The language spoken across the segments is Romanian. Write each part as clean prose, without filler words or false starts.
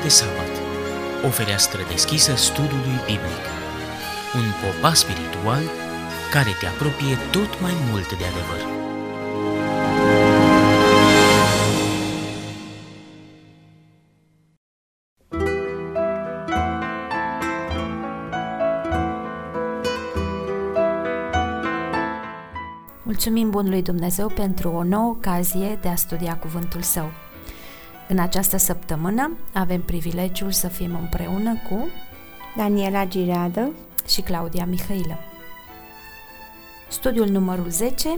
de sabat, o fereastră deschisă studiului biblic, un popas spiritual care te apropie tot mai mult de adevăr. Mulțumim Bunului Dumnezeu pentru o nouă ocazie de a studia Cuvântul Său. În această săptămână avem privilegiul să fim împreună cu Daniela Gireadă și Claudia Mihailă. Studiul numărul 10.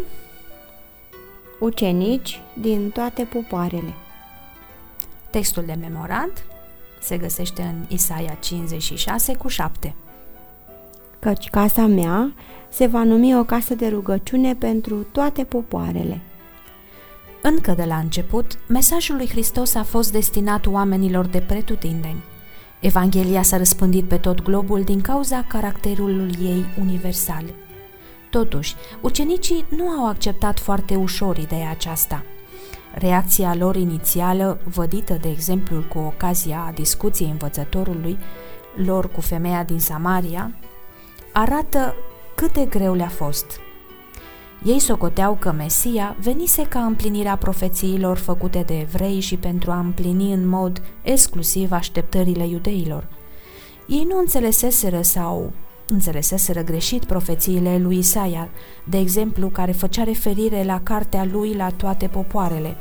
Ucenici din toate popoarele. Textul de memorat se găsește în Isaia 56:7. Căci casa mea se va numi o casă de rugăciune pentru toate popoarele. Încă de la început, mesajul lui Hristos a fost destinat oamenilor de pretutindeni. Evanghelia s-a răspândit pe tot globul din cauza caracterului ei universal. Totuși, ucenicii nu au acceptat foarte ușor ideea aceasta. Reacția lor inițială, vădită de exemplu cu ocazia discuției învățătorului lor cu femeia din Samaria, arată cât de greu le-a fost. Ei socoteau că Mesia venise ca împlinirea profețiilor făcute de evrei și pentru a împlini în mod exclusiv așteptările iudeilor. Ei nu înțeleseseră greșit profețiile lui Isaia, de exemplu, care făcea referire la cartea lui la toate popoarele.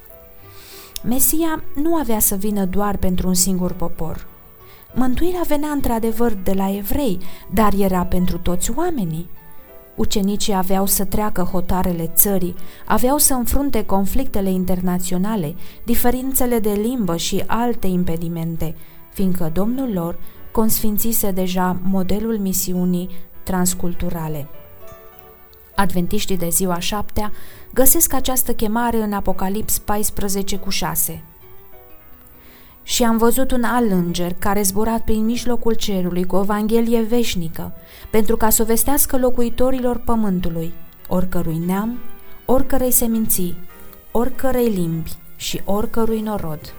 Mesia nu avea să vină doar pentru un singur popor. Mântuirea venea într-adevăr de la evrei, dar era pentru toți oamenii. Ucenicii aveau să treacă hotarele țării, aveau să înfrunte conflictele internaționale, diferențele de limbă și alte impedimente, fiindcă Domnul lor consfințise deja modelul misiunii transculturale. Adventiștii de ziua 7 găsesc această chemare în Apocalips 14:6. Și am văzut un alt înger care zburat prin mijlocul cerului cu o evanghelie veșnică, pentru ca să o vestească locuitorilor pământului, oricărui neam, oricărei seminții, oricărei limbi și oricărui norod.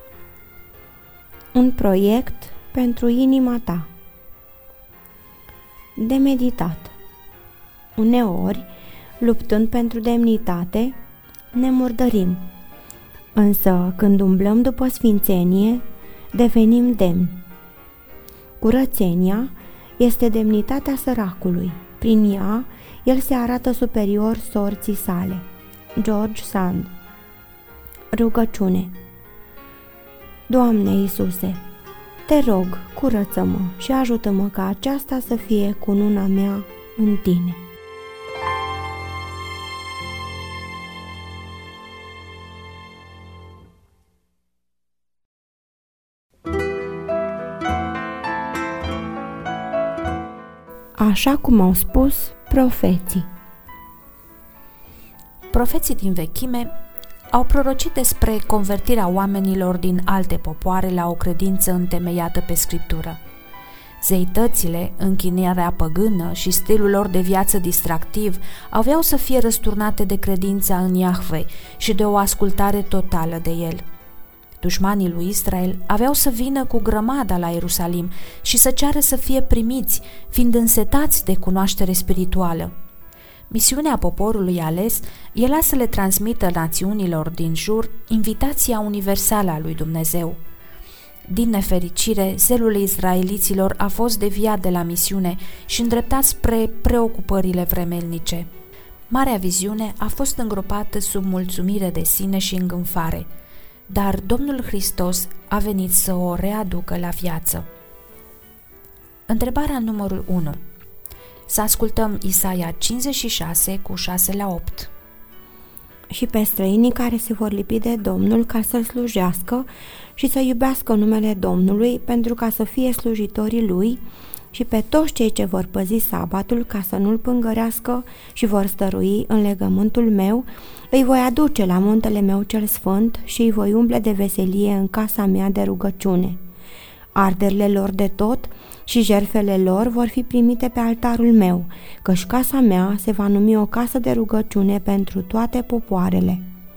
Un proiect pentru inima ta. De meditat. Uneori, luptând pentru demnitate, ne murdărim. Însă, când umblăm după sfințenie, devenim demni. Curățenia este demnitatea săracului. Prin ea, el se arată superior sorții sale. George Sand. Rugăciune. Doamne Iisuse, te rog, curăță-mă și ajută-mă ca aceasta să fie cununa mea în Tine. Așa cum au spus profeții. Profeții din vechime au prorocit despre convertirea oamenilor din alte popoare la o credință întemeiată pe Scriptură. Zeitățile, închinarea păgână și stilul lor de viață distractiv aveau să fie răsturnate de credința în Iahve și de o ascultare totală de El. Dușmanii lui Israel aveau să vină cu grămada la Ierusalim și să ceară să fie primiți, fiind însetați de cunoaștere spirituală. Misiunea poporului ales era să le transmită națiunilor din jur invitația universală a lui Dumnezeu. Din nefericire, zelul izraeliților a fost deviat de la misiune și îndreptat spre preocupările vremelnice. Marea viziune a fost îngropată sub mulțumire de sine și îngânfare, dar Domnul Hristos a venit să o readucă la viață. Întrebarea numărul 1. Să ascultăm Isaia 56:6-8. Și pe străinii care se vor lipi de Domnul ca să-L slujească și să iubească numele Domnului pentru ca să fie slujitorii Lui, și pe toți cei ce vor păzi sabatul ca să nu-l pângărească și vor stărui în legământul meu, îi voi aduce la muntele meu cel sfânt și îi voi umple de veselie în casa mea de rugăciune. Arderile lor de tot și jertfele lor vor fi primite pe altarul meu, căci casa mea se va numi o casă de rugăciune pentru toate popoarele.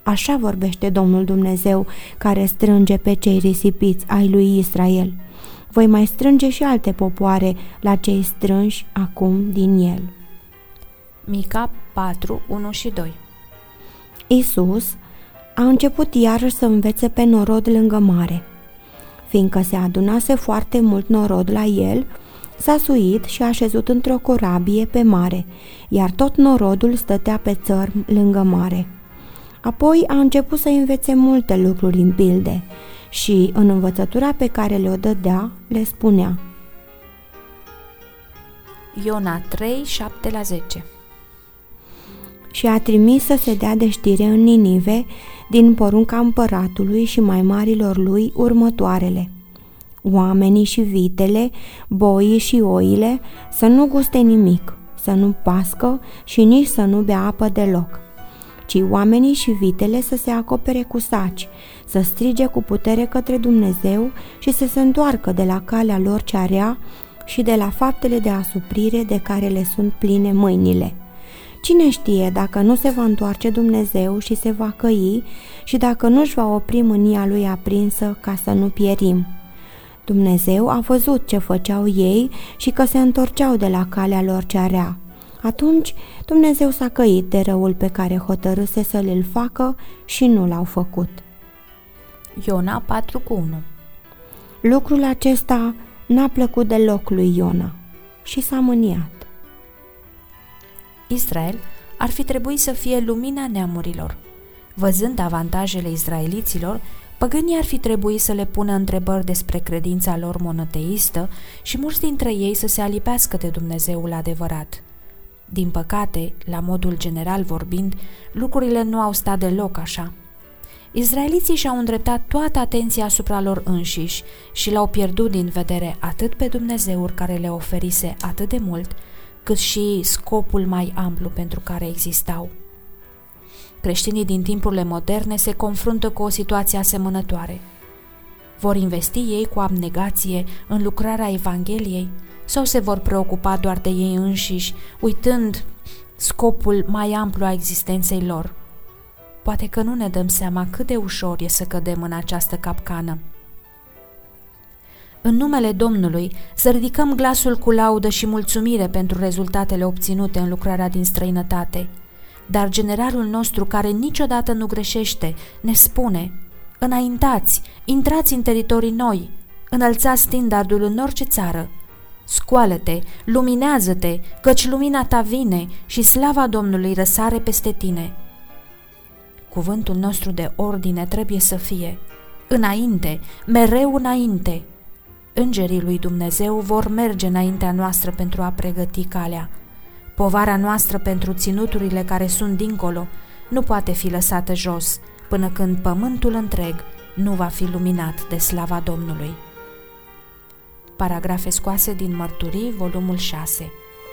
Așa vorbește Domnul Dumnezeu, care strânge pe cei risipiți ai lui Israel. Voi mai strânge și alte popoare la cei strânși acum din el. Mica 4, 1 și 2. Iisus a început iarăși să învețe pe norod lângă mare. Fiindcă se adunase foarte mult norod la el, s-a suit și a șezut într-o corabie pe mare, iar tot norodul stătea pe țărm lângă mare. Apoi a început să învețe multe lucruri în pilde și, în învățătura pe care le-o dădea, le spunea. Iona 3, 7-10. Și a trimis să se dea de știre în Ninive, din porunca împăratului și mai marilor lui, următoarele: oamenii și vitele, boii și oile să nu guste nimic, să nu pască și nici să nu bea apă deloc, ci oamenii și vitele să se acopere cu saci, să strige cu putere către Dumnezeu și să se întoarcă de la calea lor cea rea și de la faptele de asuprire de care le sunt pline mâinile. Cine știe dacă nu se va întoarce Dumnezeu și se va căi și dacă nu-și va opri mânia lui aprinsă ca să nu pierim. Dumnezeu a văzut ce făceau ei și că se întorceau de la calea lor cea rea. Atunci Dumnezeu s-a căit de răul pe care hotărâse să le-l facă și nu l-au făcut. Iona 4, 1. Lucrul acesta n-a plăcut deloc lui Iona și s-a mâniat. Israel ar fi trebuit să fie lumina neamurilor. Văzând avantajele izraeliților, păgânii ar fi trebuit să le pună întrebări despre credința lor monoteistă și mulți dintre ei să se alipească de Dumnezeul adevărat. Din păcate, la modul general vorbind, lucrurile nu au stat deloc așa. Izraeliții și-au îndreptat toată atenția asupra lor înșiși și l-au pierdut din vedere atât pe Dumnezeul care le oferise atât de mult, cât și scopul mai amplu pentru care existau. Creștinii din timpurile moderne se confruntă cu o situație asemănătoare. Vor investi ei cu abnegație în lucrarea Evangheliei sau se vor preocupa doar de ei înșiși, uitând scopul mai amplu a existenței lor? Poate că nu ne dăm seama cât de ușor e să cădem în această capcană. În numele Domnului să ridicăm glasul cu laudă și mulțumire pentru rezultatele obținute în lucrarea din străinătate. Dar generalul nostru, care niciodată nu greșește, ne spune: înaintați, intrați în teritorii noi, înălțați standardul în orice țară. Scoală-te, luminează-te, căci lumina ta vine și slava Domnului răsare peste tine. Cuvântul nostru de ordine trebuie să fie: înainte, mereu înainte. Îngerii lui Dumnezeu vor merge înaintea noastră pentru a pregăti calea. Povara noastră pentru ținuturile care sunt dincolo nu poate fi lăsată jos până când pământul întreg nu va fi luminat de slava Domnului. Paragrafe scoase din Mărturii, volumul 6.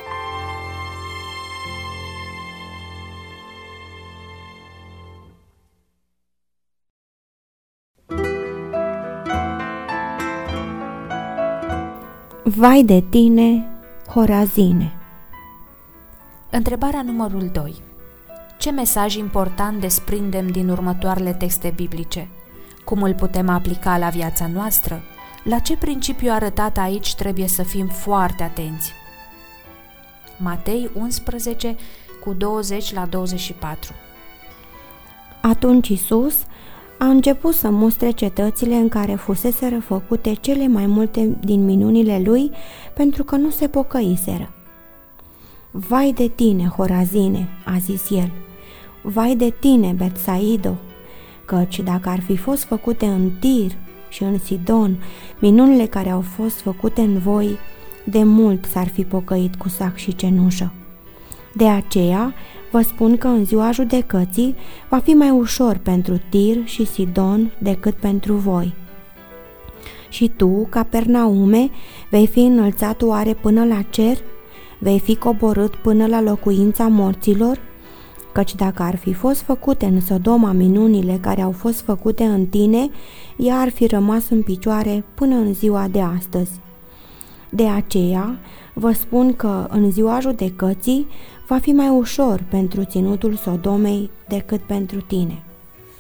Vai de tine, Horazine! Întrebarea numărul 2. Ce mesaj important desprindem din următoarele texte biblice? Cum îl putem aplica la viața noastră? La ce principiu arătat aici trebuie să fim foarte atenți? Matei 11, cu 20-24. Atunci Iisus a început să mustre cetățile în care fuseseră făcute cele mai multe din minunile lui, pentru că nu se pocăiseră. Vai de tine, Horazine, a zis el, vai de tine, Betsaido, căci dacă ar fi fost făcute în Tir și în Sidon minunile care au fost făcute în voi, de mult s-ar fi pocăit cu sac și cenușă. De aceea vă spun că în ziua judecății va fi mai ușor pentru Tir și Sidon decât pentru voi. Și tu, Capernaume, vei fi înălțat oare până la cer? Vei fi coborât până la locuința morților? Căci dacă ar fi fost făcute în Sodoma minunile care au fost făcute în tine, ea ar fi rămas în picioare până în ziua de astăzi. De aceea vă spun că în ziua judecății va fi mai ușor pentru ținutul Sodomei decât pentru tine.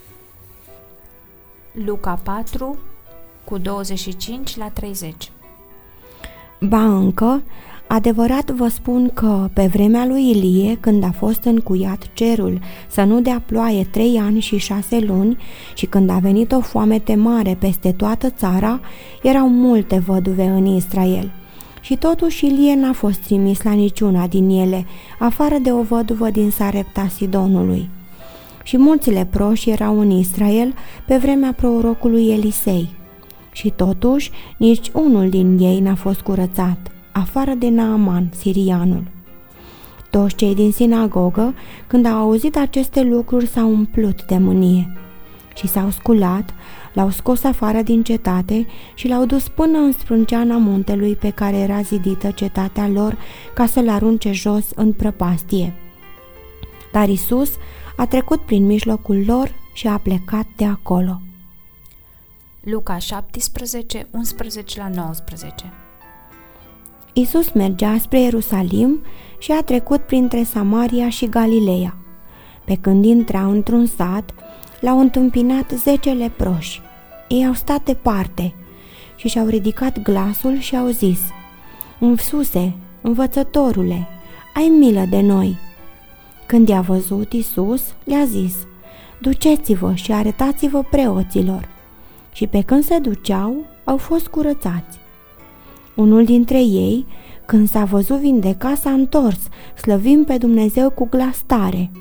Luca 4, cu 25 la 30. Ba încă, adevărat vă spun că pe vremea lui Ilie, când a fost încuiat cerul să nu dea ploaie 3 ani și 6 luni și când a venit o foamete mare peste toată țara, erau multe văduve în Israel. Și totuși Ilie n-a fost trimis la niciuna din ele, afară de o văduvă din Sarepta Sidonului. Și mulți leproși erau în Israel pe vremea prorocului Elisei. Și totuși nici unul din ei n-a fost curățat, afară de Naaman, sirianul. Toți cei din sinagogă, când au auzit aceste lucruri, s-au umplut de mânie și s-au sculat, l-au scos afară din cetate și l-au dus până în sprânceana muntelui pe care era zidită cetatea lor, ca să-l arunce jos în prăpastie. Dar Iisus a trecut prin mijlocul lor și a plecat de acolo. Luca 17, 11 la 19. Iisus mergea spre Ierusalim și a trecut printre Samaria și Galileea. Pe când intra într-un sat, l-au întâmpinat 10 leproși. Ei au stat departe și și-au ridicat glasul și au zis: „Iisuse, învățătorule, ai milă de noi!” Când i-a văzut Iisus, le-a zis: „Duceți-vă și arătați-vă preoților.” Și pe când se duceau, au fost curățați. Unul dintre ei, când s-a văzut vindecat, s-a întors, slăvind pe Dumnezeu cu glas tare.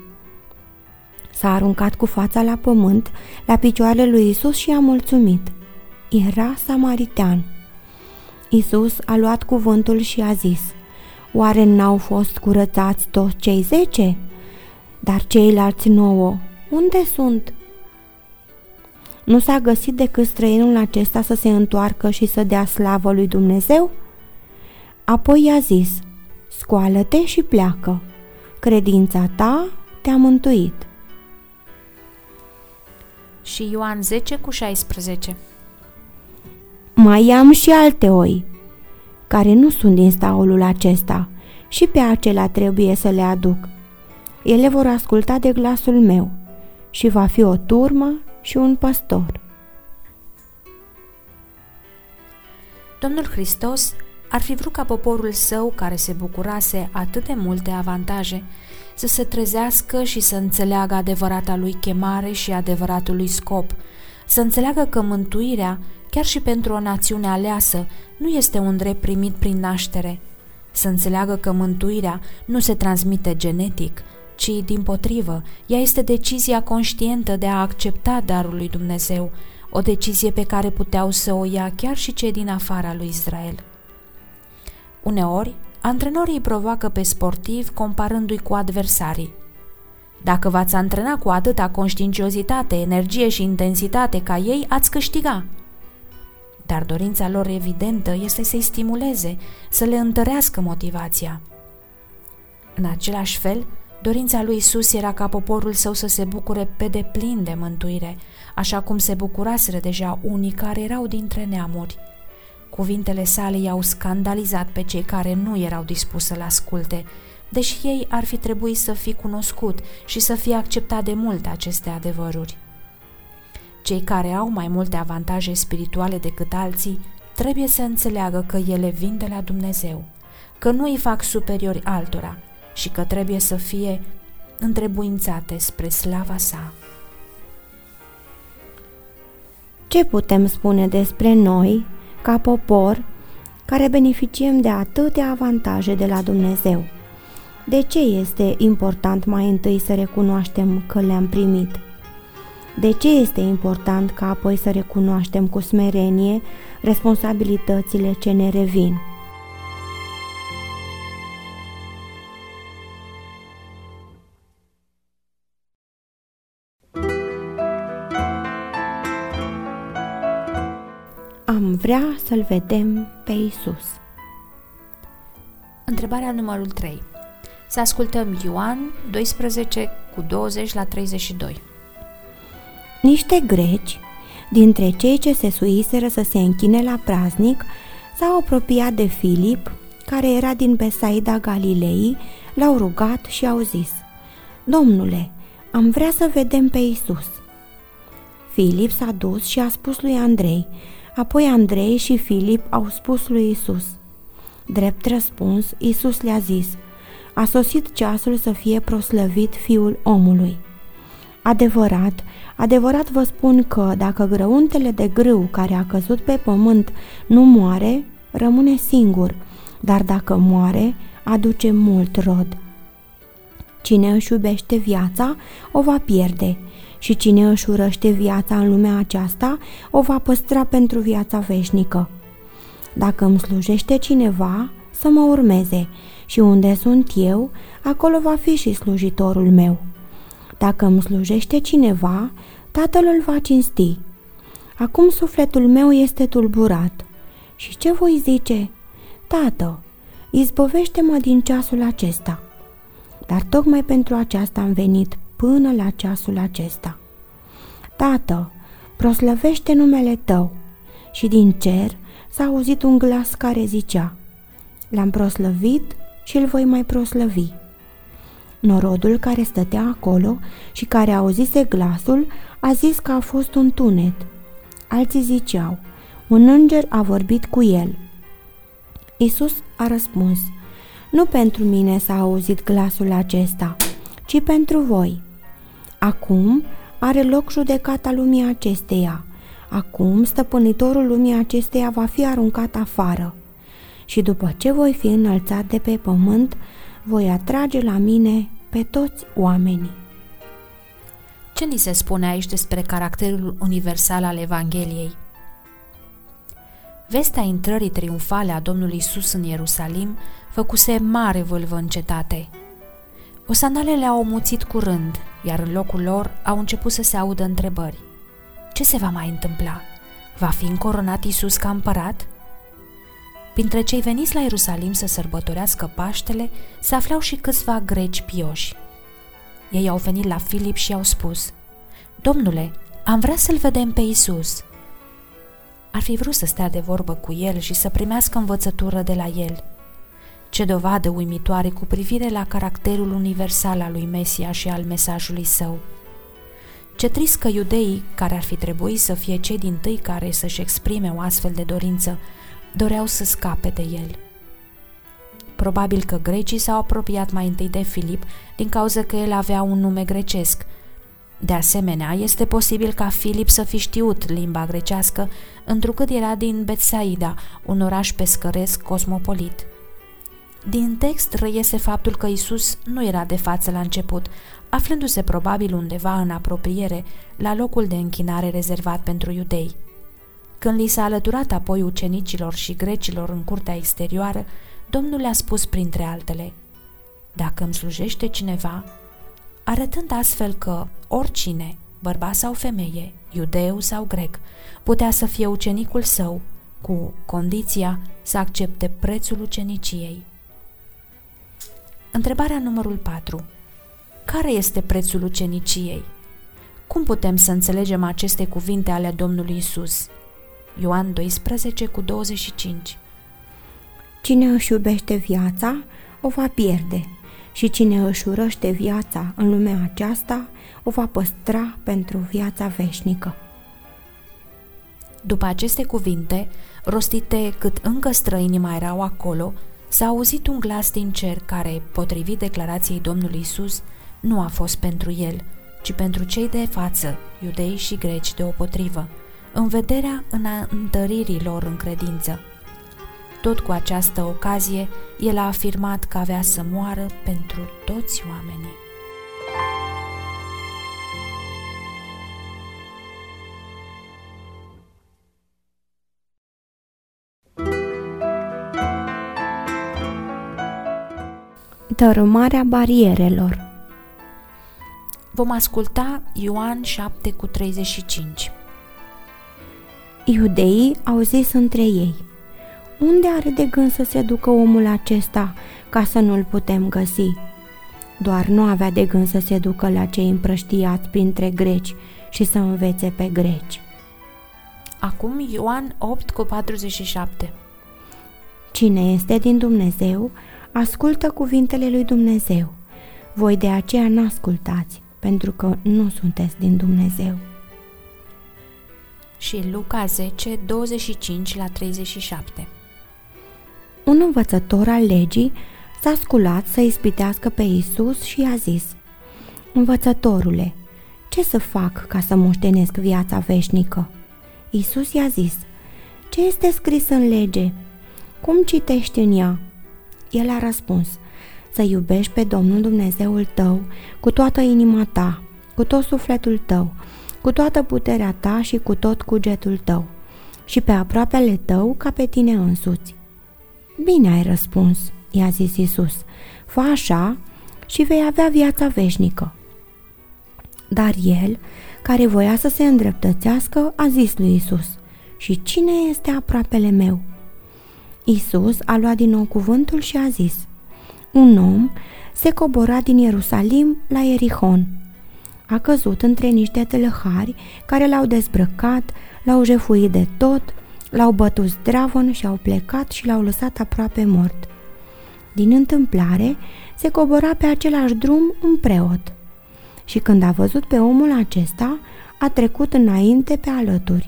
S-a aruncat cu fața la pământ, la picioarele lui Iisus și a mulțumit. Era samaritean. Iisus a luat cuvântul și a zis: „Oare n-au fost curățați toți cei 10? Dar ceilalți 9, unde sunt?” Nu s-a găsit decât străinul acesta să se întoarcă și să dea slavă lui Dumnezeu? Apoi i-a zis: „Scoală-te și pleacă. Credința ta te-a mântuit.” Și Ioan 10 cu 16. „Mai am și alte oi, care nu sunt din staulul acesta, și pe acela trebuie să le aduc. Ele vor asculta de glasul meu și va fi o turmă și un păstor.” Domnul Hristos ar fi vrut ca poporul său, care se bucurase atât de multe avantaje, să se trezească și să înțeleagă adevărata lui chemare și adevăratul lui scop, să înțeleagă că mântuirea, chiar și pentru o națiune aleasă, nu este un drept primit prin naștere, să înțeleagă că mântuirea nu se transmite genetic, ci, dimpotrivă, ea este decizia conștientă de a accepta darul lui Dumnezeu, o decizie pe care puteau să o ia chiar și cei din afara lui Israel. Uneori, antrenorii îi provoacă pe sportivi comparându-i cu adversarii. Dacă v-ați antrena cu atâta conștiinciozitate, energie și intensitate ca ei, ați câștiga. Dar dorința lor evidentă este să-i stimuleze, să le întărească motivația. În același fel, dorința lui Iisus era ca poporul său să se bucure pe deplin de mântuire, așa cum se bucuraseră deja unii care erau dintre neamuri. Cuvintele sale i-au scandalizat pe cei care nu erau dispuși să-l asculte, deși ei ar fi trebuit să fie cunoscut și să fie acceptat de mult aceste adevăruri. Cei care au mai multe avantaje spirituale decât alții trebuie să înțeleagă că ele vin de la Dumnezeu, că nu îi fac superiori altora și că trebuie să fie întrebuințate spre slava sa. Ce putem spune despre noi, ca popor, care beneficiem de atâtea avantaje de la Dumnezeu? De ce este important mai întâi să recunoaștem că le-am primit? De ce este important ca apoi să recunoaștem cu smerenie responsabilitățile ce ne revin? Am vrea să-L vedem pe Iisus. Întrebarea numărul 3. Să ascultăm Ioan 12 cu 20 la 32. Niște greci, dintre cei ce se suiseră să se închine la praznic, s-au apropiat de Filip, care era din Besaida Galilei, l-au rugat și au zis: „Domnule, am vrea să vedem pe Iisus.” Filip s-a dus și a spus lui Andrei, apoi Andrei și Filip au spus lui Iisus. Drept răspuns, Iisus le-a zis, a sosit ceasul să fie proslăvit Fiul omului. Adevărat, adevărat vă spun că dacă grăuntele de grâu care a căzut pe pământ nu moare, rămâne singur, dar dacă moare, aduce mult rod. Cine își iubește viața, o va pierde, și cine își urăște viața în lumea aceasta, o va păstra pentru viața veșnică. Dacă îmi slujește cineva, să mă urmeze, și unde sunt eu, acolo va fi și slujitorul meu. Dacă îmi slujește cineva, Tatăl îl va cinsti. Acum sufletul meu este tulburat. Și ce voi zice? Tată, izbăvește-mă din ceasul acesta. Dar tocmai pentru aceasta am venit până la ceasul acesta. Tată, proslăvește numele Tău. Și din cer s-a auzit un glas care zicea, L-am proslăvit și îl voi mai proslăvi. Norodul care stătea acolo și care auzise glasul a zis că a fost un tunet. Alții ziceau, un înger a vorbit cu el. Iisus a răspuns, nu pentru mine s-a auzit glasul acesta, ci pentru voi. Acum are loc judecata lumii acesteia. Acum stăpânitorul lumii acesteia va fi aruncat afară. Și după ce voi fi înălțat de pe pământ, voi atrage la mine pe toți oamenii. Ce ni se spune aici despre caracterul universal al Evangheliei? Vestea intrării triumfale a Domnului Iisus în Ierusalim făcuse mare vâlvă în cetate. Osanalele au omuțit curând, iar în locul lor au început să se audă întrebări. Ce se va mai întâmpla? Va fi încoronat Iisus ca împărat? Printre cei veniți la Ierusalim să sărbătorească Paștele se aflau și câțiva greci pioși. Ei au venit la Filip și i-au spus, Domnule, am vrea să-l vedem pe Iisus. Ar fi vrut să stea de vorbă cu el și să primească învățătură de la el. Ce dovadă uimitoare cu privire la caracterul universal al lui Mesia și al mesajului său. Ce trist că iudeii, care ar fi trebuit să fie cei dintâi care să-și exprime o astfel de dorință, doreau să scape de el. Probabil că grecii s-au apropiat mai întâi de Filip din cauza că el avea un nume grecesc. De asemenea, este posibil ca Filip să fi știut limba grecească, întrucât era din Betsaida, un oraș pescăresc cosmopolit. Din text reiese faptul că Iisus nu era de față la început, aflându-se probabil undeva în apropiere, la locul de închinare rezervat pentru iudei. Când li s-a alăturat apoi ucenicilor și grecilor în curtea exterioară, Domnul le-a spus printre altele, Dacă îmi slujește cineva, arătând astfel că oricine, bărbat sau femeie, iudeu sau grec, putea să fie ucenicul său, cu condiția să accepte prețul uceniciei. Întrebarea numărul 4. Care este prețul uceniciei? Cum putem să înțelegem aceste cuvinte ale Domnului Iisus? Ioan 12:25. Cine își iubește viața, o va pierde, și cine își urăște viața în lumea aceasta, o va păstra pentru viața veșnică. După aceste cuvinte, rostite cât încă străinii mai erau acolo, s-a auzit un glas din cer care, potrivit declarației Domnului Iisus, nu a fost pentru el, ci pentru cei de față, iudei și greci deopotrivă, în vederea întăririi lor în credință. Tot cu această ocazie, el a afirmat că avea să moară pentru toți oamenii. Dărâmarea barierelor. Vom asculta Ioan 7:35. Iudeii au zis între ei, unde are de gând să se ducă omul acesta ca să nu-l putem găsi? Doar nu avea de gând să se ducă la cei împrăștiați printre greci și să învețe pe greci. Acum Ioan 8:47. Cine este din Dumnezeu, ascultă cuvintele lui Dumnezeu. Voi de aceea n-ascultați, pentru că nu sunteți din Dumnezeu. și Luca 10, 25-37. Un învățător al legii s-a sculat să ispitească pe Iisus și i-a zis: Învățătorule, ce să fac ca să moștenesc viața veșnică? Iisus i-a zis: Ce este scris în lege? Cum citești în ea? El a răspuns: Să iubești pe Domnul Dumnezeul tău cu toată inima ta, cu tot sufletul tău, cu toată puterea ta și cu tot cugetul tău, și pe aproapele tău ca pe tine însuți. Bine ai răspuns, i-a zis Iisus, fă așa și vei avea viața veșnică. Dar el, care voia să se îndreptățească, a zis lui Iisus: Și cine este aproapele meu? Iisus a luat din nou cuvântul și a zis: Un om se cobora din Ierusalim la Ierihon. A căzut între niște tâlhari care l-au dezbrăcat, l-au jefuit de tot, l-au bătut zdravăn și au plecat și l-au lăsat aproape mort. Din întâmplare, se cobora pe același drum un preot. Și când a văzut pe omul acesta, a trecut înainte pe alături.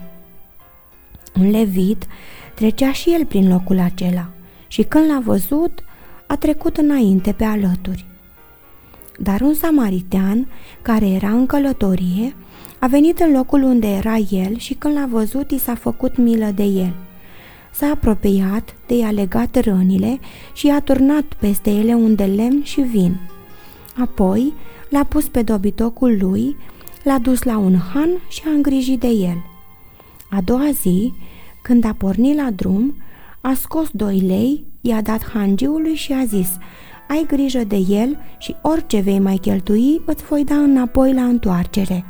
Un levit trecea și el prin locul acela și când l-a văzut, a trecut înainte pe alături. Dar un samaritean, care era în călătorie, a venit în locul unde era el și când l-a văzut, i s-a făcut milă de el. S-a apropiat, de i-a legat rănile și i-a turnat peste ele un de lemn și vin. Apoi l-a pus pe dobitocul lui, l-a dus la un han și a îngrijit de el. A doua zi, când a pornit la drum, a scos 2 lei, i-a dat hangiului și a zis: Ai grijă de el și orice vei mai cheltui îți voi da înapoi la întoarcere.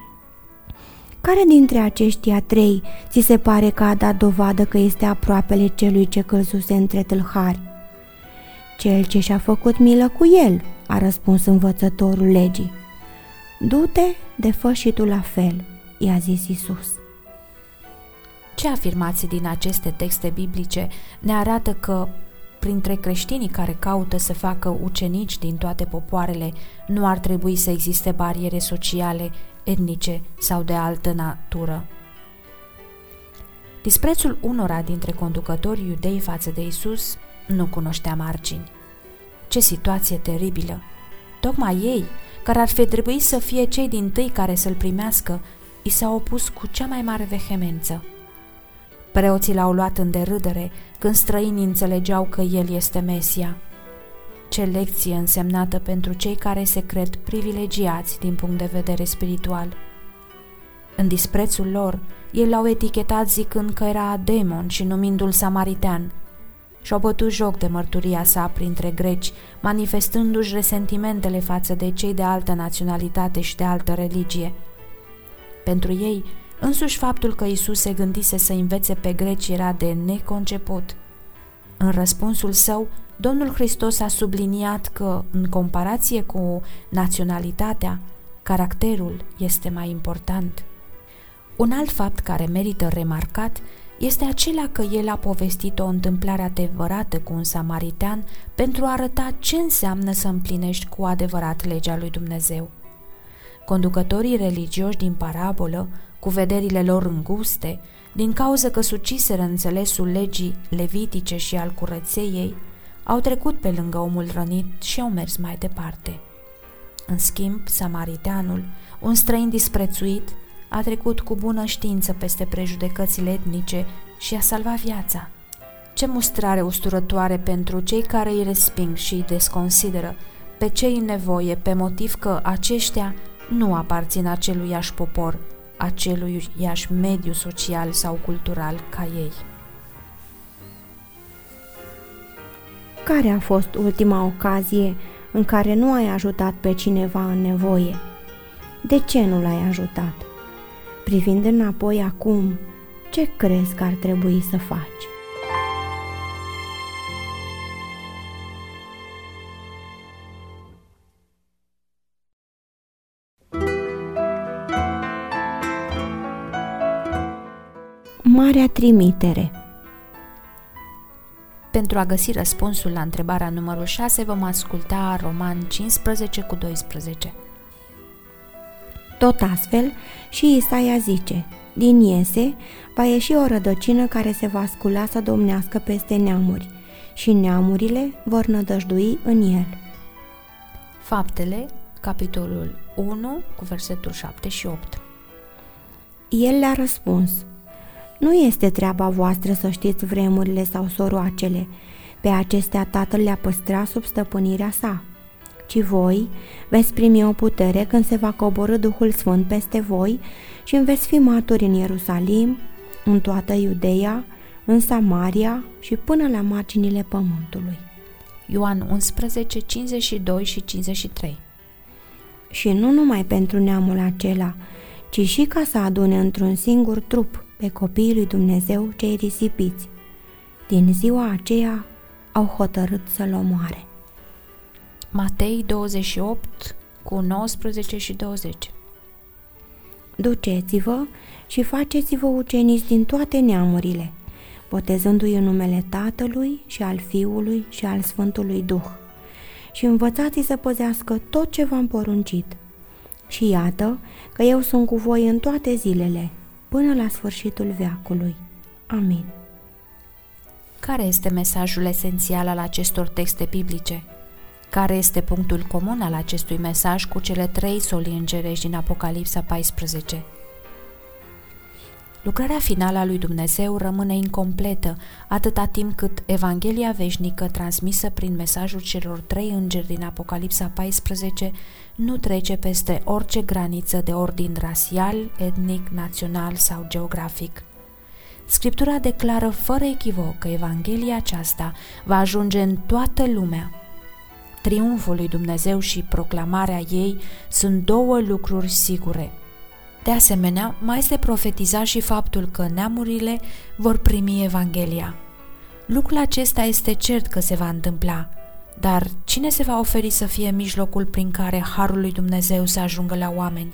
Care dintre aceștia 3 ți se pare că a dat dovadă că este aproapele celui ce căzuse între tâlhari? Cel ce și-a făcut milă cu el, a răspuns învățătorul legii. Du-te de fă și tu la fel, i-a zis Iisus. Ce afirmații din aceste texte biblice ne arată că printre creștinii care caută să facă ucenici din toate popoarele nu ar trebui să existe bariere sociale, etnice sau de altă natură? Disprețul unora dintre conducătorii iudei față de Iisus nu cunoștea margini. Ce situație teribilă! Tocmai ei, care ar fi trebuit să fie cei dintâi care să-l primească, i s-au opus cu cea mai mare vehemență. Preoții l-au luat în derâdere când străinii înțelegeau că el este Mesia. Ce lecție însemnată pentru cei care se cred privilegiați din punct de vedere spiritual. În disprețul lor, ei l-au etichetat zicând că era demon și numindu-l samaritean. Și-au bătut joc de mărturia sa printre greci, manifestându-și resentimentele față de cei de altă naționalitate și de altă religie. Pentru ei, însuși faptul că Iisus se gândise să învețe pe greci era de neconceput. În răspunsul său, Domnul Hristos a subliniat că, în comparație cu naționalitatea, caracterul este mai important. Un alt fapt care merită remarcat este acela că el a povestit o întâmplare adevărată cu un samaritean pentru a arăta ce înseamnă să împlinești cu adevărat legea lui Dumnezeu. Conducătorii religioși din parabolă, cu vederile lor înguste, din cauza că suciseră înțelesul legii levitice și al curățeiei, au trecut pe lângă omul rănit și au mers mai departe. În schimb, samariteanul, un străin disprețuit, a trecut cu bună știință peste prejudecățile etnice și a salvat viața. Ce mustrare usturătoare pentru cei care îi resping și îi desconsideră pe cei în nevoie pe motiv că aceștia nu aparțin aceluiași popor, aceluiași mediu social sau cultural ca ei. Care a fost ultima ocazie în care nu ai ajutat pe cineva în nevoie? De ce nu l-ai ajutat? Privind înapoi acum, ce crezi că ar trebui să faci? Marea trimitere. Pentru a găsi răspunsul la întrebarea numărul 6, vom asculta Roman 15:12. Tot astfel și Isaia zice: Din Iese va ieși o rădăcină care se va scula să domnească peste neamuri și neamurile vor nădăjdui în el. Faptele, capitolul 1, cu versetul 7 și 8. El le-a răspuns: nu este treaba voastră să știți vremurile sau soroacele, pe acestea Tatăl le-a păstrat sub stăpânirea sa, ci voi veți primi o putere când se va coborî Duhul Sfânt peste voi și îmi veți fi martori în Ierusalim, în toată Iudeea, în Samaria și până la marginile pământului. Ioan 11, 52 și 53. Și nu numai pentru neamul acela, ci și ca să adune într-un singur trup pe copiii lui Dumnezeu cei risipiți. Din ziua aceea au hotărât să-l omoare. Matei 28, cu 19 și 20. Duceți-vă și faceți-vă ucenici din toate neamurile, botezându-i în numele Tatălui și al Fiului și al Sfântului Duh, și învățați-i să păzească tot ce v-am poruncit. Și iată că eu sunt cu voi în toate zilele, până la sfârșitul veacului. Amin. Care este mesajul esențial al acestor texte biblice? Care este punctul comun al acestui mesaj cu cele 3 soli îngerești din Apocalipsa 14? Lucrarea finală a lui Dumnezeu rămâne incompletă atâta timp cât Evanghelia veșnică transmisă prin mesajul celor 3 îngeri din Apocalipsa 14 nu trece peste orice graniță de ordin rasial, etnic, național sau geografic. Scriptura declară fără echivoc că Evanghelia aceasta va ajunge în toată lumea. Triumful lui Dumnezeu și proclamarea ei sunt 2 lucruri sigure. De asemenea, mai este profetizat și faptul că neamurile vor primi Evanghelia. Lucrul acesta este cert că se va întâmpla, dar cine se va oferi să fie mijlocul prin care harul lui Dumnezeu să ajungă la oameni?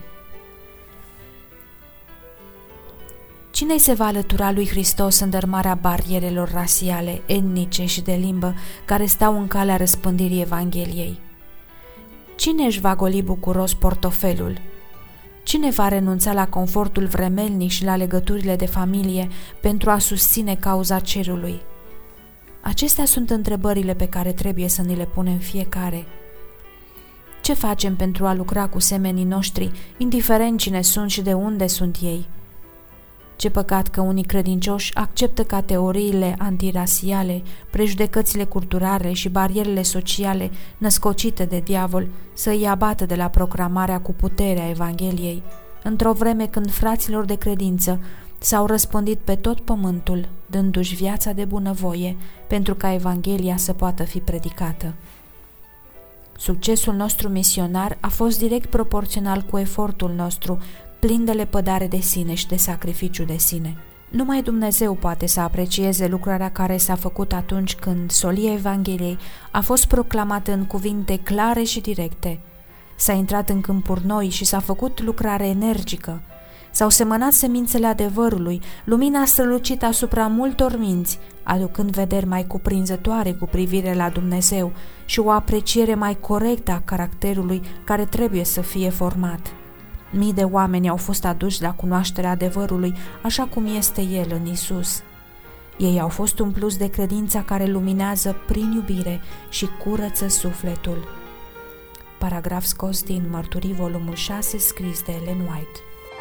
Cine se va alătura lui Hristos în dărmarea barierelor rasiale, etnice și de limbă care stau în calea răspândirii Evangheliei? Cine își va goli bucuros portofelul? Cine va renunța la confortul vremelnic și la legăturile de familie pentru a susține cauza cerului? Acestea sunt întrebările pe care trebuie să ni le punem fiecare. Ce facem pentru a lucra cu semenii noștri, indiferent cine sunt și de unde sunt ei? Ce păcat că unii credincioși acceptă ca teoriile antirasiale, prejudecățile culturale și barierele sociale născocite de diavol să îi abată de la proclamarea cu puterea Evangheliei, într-o vreme când fraților de credință s-au răspândit pe tot pământul, dându-și viața de bunăvoie pentru ca Evanghelia să poată fi predicată. Succesul nostru misionar a fost direct proporțional cu efortul nostru, plin de lepădare de sine și de sacrificiu de sine. Numai Dumnezeu poate să aprecieze lucrarea care s-a făcut atunci când solia Evangheliei a fost proclamată în cuvinte clare și directe. S-a intrat în câmpuri noi și s-a făcut lucrare energică. S-au semănat semințele adevărului, lumina a strălucit asupra multor minți, aducând vederi mai cuprinzătoare cu privire la Dumnezeu și o apreciere mai corectă a caracterului care trebuie să fie format. Mii de oameni au fost aduși la cunoașterea adevărului, așa cum este El în Isus. Ei au fost umpluți de credința care luminează prin iubire și curăță sufletul. Paragraf scos din Mărturii, volumul 6, scris de Ellen White.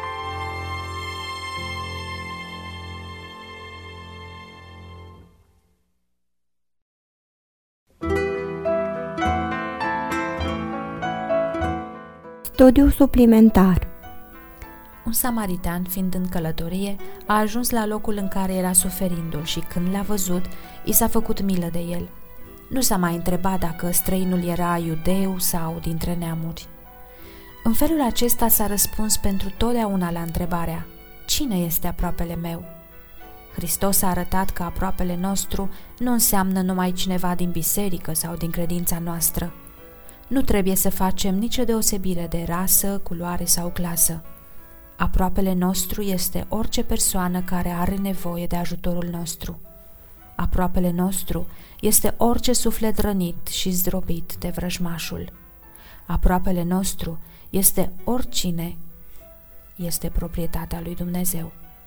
Studiu suplimentar. Un samaritan, fiind în călătorie, a ajuns la locul în care era suferindu-l și când l-a văzut, i s-a făcut milă de el. Nu s-a mai întrebat dacă străinul era iudeu sau dintre neamuri. În felul acesta s-a răspuns pentru totdeauna la întrebarea: cine este aproapele meu? Hristos a arătat că aproapele nostru nu înseamnă numai cineva din biserică sau din credința noastră. Nu trebuie să facem nicio deosebire de rasă, culoare sau clasă. Aproapele nostru este orice persoană care are nevoie de ajutorul nostru. Aproapele nostru este orice suflet rănit și zdrobit de vrăjmașul. Aproapele nostru este oricine este proprietatea lui Dumnezeu.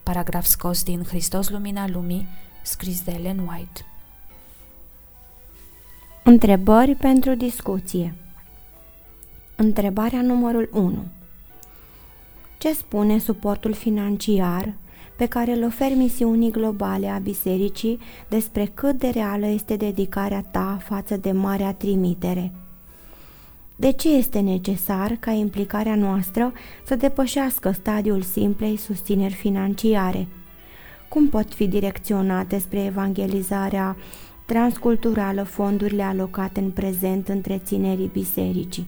paragraf scos din Hristos Lumina Lumii, scris de Ellen White. Întrebări pentru discuție. Întrebarea numărul 1. Ce spune suportul financiar pe care îl oferi misiunii globale a bisericii despre cât de reală este dedicarea ta față de marea trimitere? De ce este necesar ca implicarea noastră să depășească stadiul simplei susțineri financiare? Cum pot fi direcționate spre evangelizarea transculturală fondurile alocate în prezent întreținerii bisericii?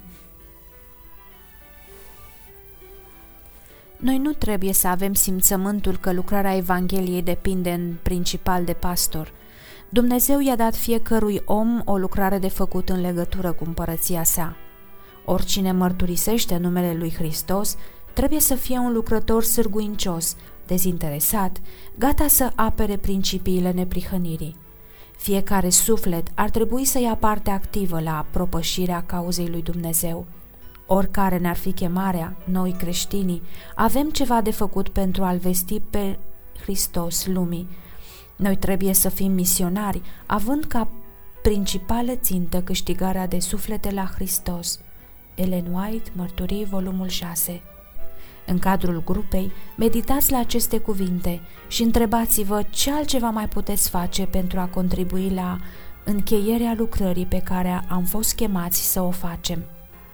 Noi nu trebuie să avem simțământul că lucrarea Evangheliei depinde în principal de pastor. Dumnezeu i-a dat fiecărui om o lucrare de făcut în legătură cu împărăția sa. Oricine mărturisește numele lui Hristos trebuie să fie un lucrător sârguincios, dezinteresat, gata să apere principiile neprihănirii. Fiecare suflet ar trebui să ia parte activă la propășirea cauzei lui Dumnezeu. Oricare ne-ar fi chemarea, noi creștinii, avem ceva de făcut pentru a-L vesti pe Hristos lumii. Noi trebuie să fim misionari, având ca principală țintă câștigarea de suflete la Hristos. Ellen White, Mărturii, volumul 6. În cadrul grupei, meditați la aceste cuvinte și întrebați-vă ce altceva mai puteți face pentru a contribui la încheierea lucrării pe care am fost chemați să o facem.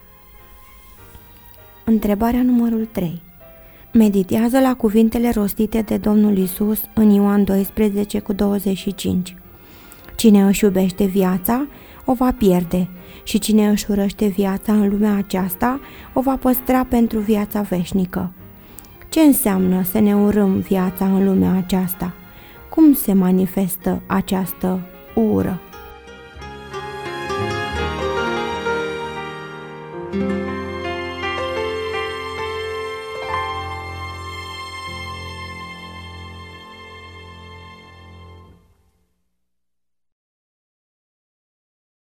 Întrebarea numărul 3. Meditează la cuvintele rostite de Domnul Iisus în Ioan 12:25. Cine își iubește viața, o va pierde, și cine își urăște viața în lumea aceasta, o va păstra pentru viața veșnică. Ce înseamnă să ne urâm viața în lumea aceasta? Cum se manifestă această ură?